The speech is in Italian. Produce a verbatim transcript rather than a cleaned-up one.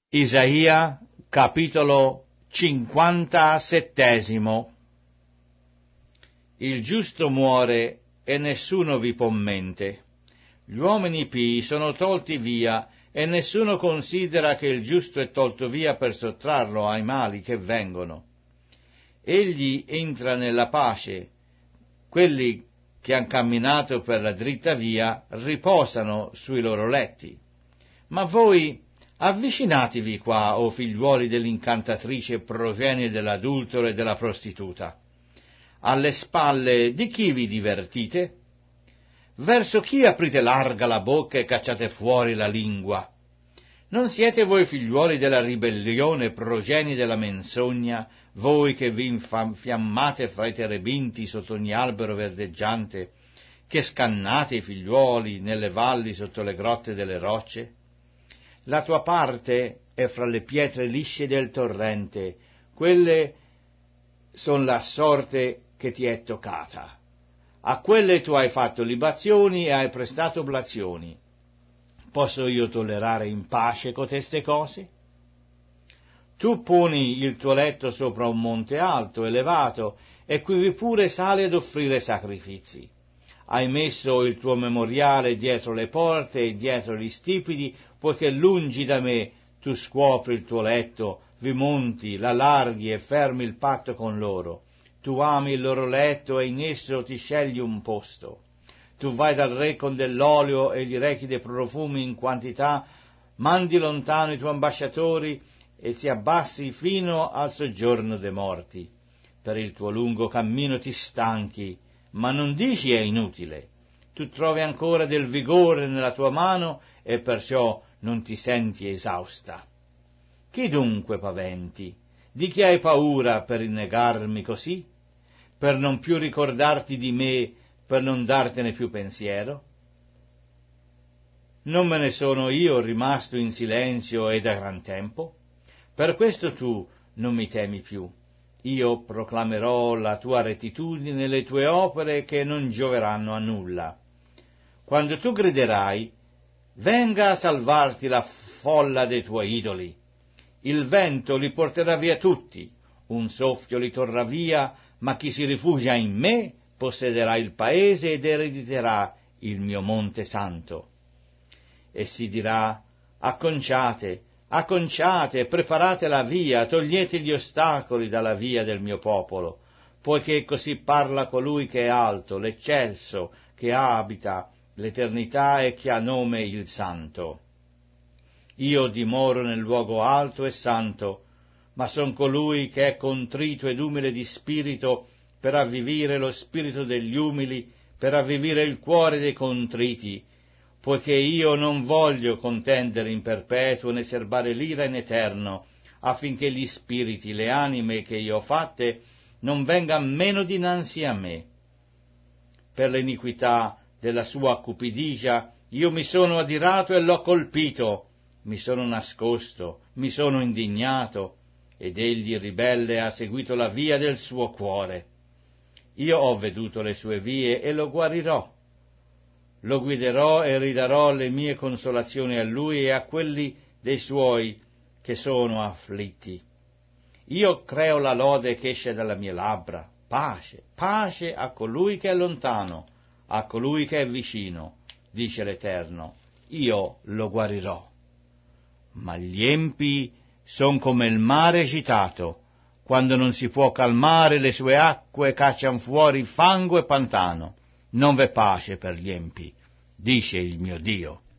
Isaia, capitolo cinquantasettesimo. Il giusto muore e nessuno vi pon mente. Gli uomini pii sono tolti via e nessuno considera che il giusto è tolto via per sottrarlo ai mali che vengono. Egli entra nella pace. Quelli che han camminato per la dritta via riposano sui loro letti. Ma voi avvicinatevi qua, o figliuoli dell'incantatrice, progenie dell'adultero e della prostituta. Alle spalle di chi vi divertite? Verso chi aprite larga la bocca e cacciate fuori la lingua? Non siete voi figliuoli della ribellione, progenie della menzogna, voi che vi infiammate fra i terebinti sotto ogni albero verdeggiante, che scannate i figliuoli nelle valli sotto le grotte delle rocce? La tua parte è fra le pietre lisce del torrente, quelle son la sorte che ti è toccata. A quelle tu hai fatto libazioni e hai prestato oblazioni. Posso io tollerare in pace coteste cose? Tu poni il tuo letto sopra un monte alto, elevato, e quivi pure sali ad offrire sacrifici. Hai messo il tuo memoriale dietro le porte e dietro gli stipiti, poiché lungi da me tu scuopri il tuo letto, vi monti, l'allarghi e fermi il patto con loro. Tu ami il loro letto e in esso ti scegli un posto. Tu vai dal re con dell'olio e gli rechi dei profumi in quantità, mandi lontano i tuoi ambasciatori e ti abbassi fino al soggiorno dei morti. Per il tuo lungo cammino ti stanchi, ma non dici è inutile. Tu trovi ancora del vigore nella tua mano e perciò non ti senti esausta. Chi dunque paventi? Di chi hai paura per innegarmi così? Per non più ricordarti di me, per non dartene più pensiero? Non me ne sono io rimasto in silenzio e da gran tempo? Per questo tu non mi temi più. Io proclamerò la tua rettitudine e le tue opere che non gioveranno a nulla. Quando tu griderai, venga a salvarti la folla dei tuoi idoli. Il vento li porterà via tutti, un soffio li torrà via, ma chi si rifugia in me possederà il paese ed erediterà il mio monte santo. E si dirà, acconciate, acconciate, preparate la via, togliete gli ostacoli dalla via del mio popolo, poiché così parla colui che è alto, l'eccelso, che abita l'eternità e che ha nome il santo. Io dimoro nel luogo alto e santo, ma son colui che è contrito ed umile di spirito, per avvivire lo spirito degli umili, per avvivire il cuore dei contriti, poiché io non voglio contendere in perpetuo né serbare l'ira in eterno, affinché gli spiriti, le anime che io ho fatte, non vengan meno dinanzi a me. Per l'iniquità della sua cupidigia io mi sono adirato e l'ho colpito, mi sono nascosto, mi sono indignato, ed egli ribelle ha seguito la via del suo cuore. Io ho veduto le sue vie e lo guarirò. Lo guiderò e ridarò le mie consolazioni a lui e a quelli dei suoi che sono afflitti. Io creo la lode che esce dalle mie labbra. Pace, pace a colui che è lontano, a colui che è vicino, dice l'Eterno. Io lo guarirò. Ma gli empi son come il mare agitato, quando non si può calmare le sue acque caccian fuori fango e pantano. Non v'è pace per gli empi, dice il mio Dio.